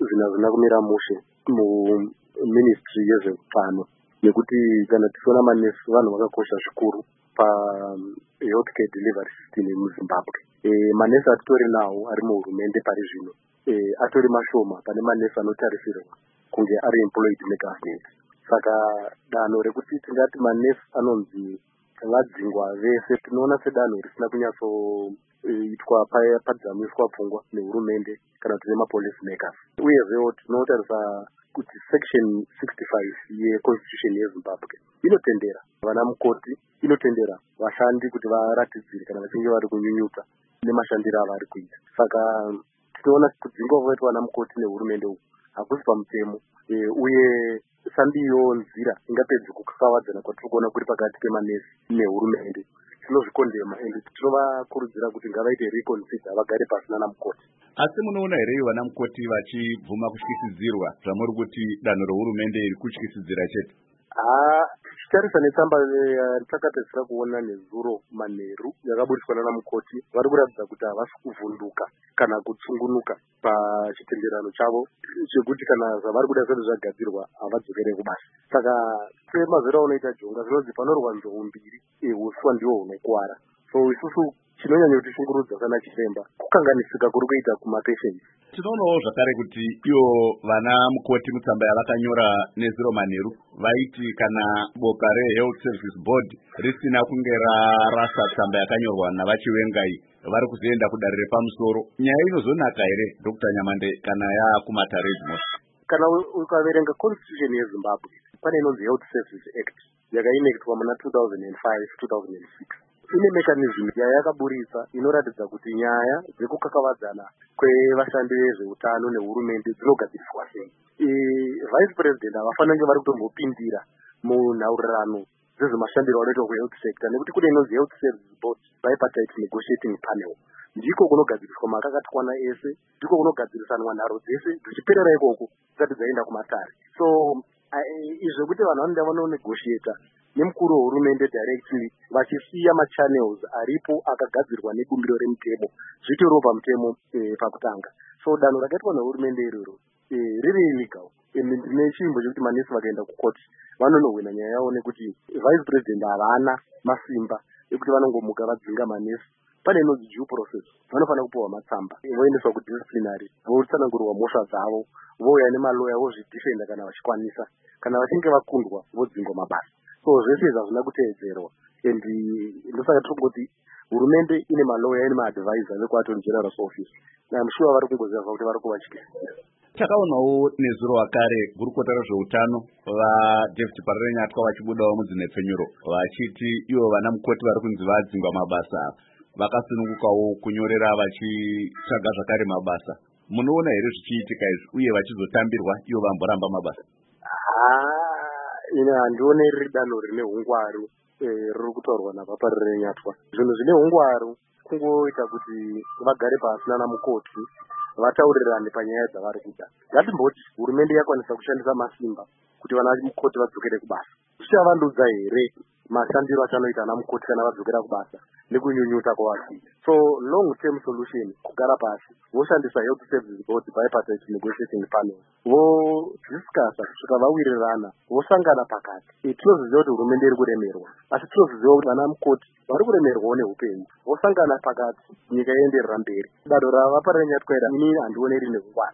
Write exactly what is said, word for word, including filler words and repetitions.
zvinhu hazvina kumira mushe muministry yezveutano, nekuti kana tichiona manesi vanhu vakakosha zvikuru pahealthcare delivery system yemuzimbabwe. E, manesi atitori nawo ari muhurumende pari zvino e, atori mashoma pane manesi anotarisirwa kunge ari employed negavhment. Saka danho rekuti tingati manesi anonzi vadzingwa vese tinoona sedanho risina kunyatsoitwa paya padzamiswa pfungwa nehurumende kana kuti nemapolice makers. Uyezvewo tinotarisa kuti section sixty-five yeconstitution yezimbabwe inotendera vana mukoti, inotendera vashandi kuti varatidzire kana vachinge vari kunyunyuta nemashandiro avari kuita. Saka tinoona kudzingwa kunoitwa vana mukoti nehurumende uku hakusi pamutemo, e, uye sambiyo nzira ingapedzi kukakavadzana kwatiri kuona kuri pakati pemanesi nehurumende. Tinozvikondema ende tinovakurudzira kuti ngavaite reconsider vagare pasi nana mukoti. Asi munoona here vana mukoti vachibvuma kutyisidzirwa zvamuri kuti danho rehurumende iri kutyisidzira chete? Ah, tichitarisa netsamba yatakapedzisira kuona nezuro manheru yakaburiswa nana mukoti, vari kuratidza kuti havasi kuvhunduka kana kutsungunuka pachitenderano chavo chekuti kana zvavari kuda zvisati zvagadzirwa havadzokere kubasa. Saka semazera unoita jonga zvinonzi panorwa nzou mbiri, uswa ndiwo hunokuwara. So isusu chinonyanya kutishungurudza sana chiremba kukanganisika kuri kuita kumapatients. Tinoonawo zvakare kuti ivo vana mukoti mutsamba yavakanyora nezuro manheru vaiti kana boka rehealth service board risina kunge rarasa tsamba yakanyorwa navachiwengai vari kuzoenda kudare repamusoro. Nyaya inozonaka here Dr Nyamande kana yakumataredzmo? Kana ukaverenga constitution yezimbabwe pane inonzi health service act yakainectwa muna two thousand five two thousand six. Ine mechanism yayakaburitsa inoratidza kuti nyaya dzekukakavadzana kwevashandi vezveutano nehurumende dzinogadziriswa sei. Vice president havafana kunge vari kutombopindira munhaurirano dzezvemashandiro anoitwa kuhealth sector, nekuti kune inonzi health service board bipartite negotiating panel. Ndiko kunogadziriswa makakatwana ese, ndiko kunogadzirisanwa nharo dzese dzichiperera ikoko dzisati dzaenda kumatare. So izvo kuti vanhu vanoenda vanonegotiata nemukuru wehurumende directly vachisiya machannels aripo akagadzirwa nebumbiro remutemo zvitoriwo pamutemo e, pakutanga. So danho rakaitwa nehurumende iroro e, riri illegal. Ndine chimbo chekuti manesi vakaenda kukoti vanonohwina nyaya yavo nekuti vice president havana masimba ekuti vanongomuka vadzinga manesi. Pane inonzi due process, vanofana kupiwa matsamba voendeswa kudisciplinary, votsanangurwa mhosva dzavo, vouya nemaloya vozvidifenda kana vachikwanisa, kana vachinge vakundwa vodzingwa mabasa. So zvese izvi hazvina kuteedzerwa, and ndosaka tiri kuti hurumende ine maloya ine maadvisor vekuattorney general's office, I'm sure vari kungoziva kuti vari kuvatyisidzira. Takaonawo nezuro wakare gurukota rezveutano vaDavid Parrenyatwa vachibudawo mudzinhepfenyuro vachiti ivo vana mukoti vari kunzi vadzingwa mabasa vakasunungukawo kunyorera vachitsvaga zvakare mabasa. Munoona here zvichiitika izvi uye vachizotambirwa ivo vamboramba mabasa? Ine handione riri danho rine hungwaru riri kutaurwa naParrenyatwa. Zvinhu zvine hungwaru kungoita kuti vagare pasi nana mukoti vataurirane panyaya dzavari kuda. Ngatimboti hurumende yakwanisa kushandisa masimba kuti vana mukoti vadzokere kubasa. Zvichavandudza here mashandiro achanoita ana mukoti kana vadzokera kubasa nekunyunyuta kwavakaita? So long term solution kugara pasi voshandisa health service board bipartite negotiating panel, vodiscussa kusvika vawirirana, vosangana pakati. Tinoziva kuti hurumende iri kuremerwa, asi tinoziva kuti vana mukoti vari kuremerwawo neupenyu, vosangana pakati nyika ienderera mberi. Danho ravaParrenyatwa ini handione rine hungwaru.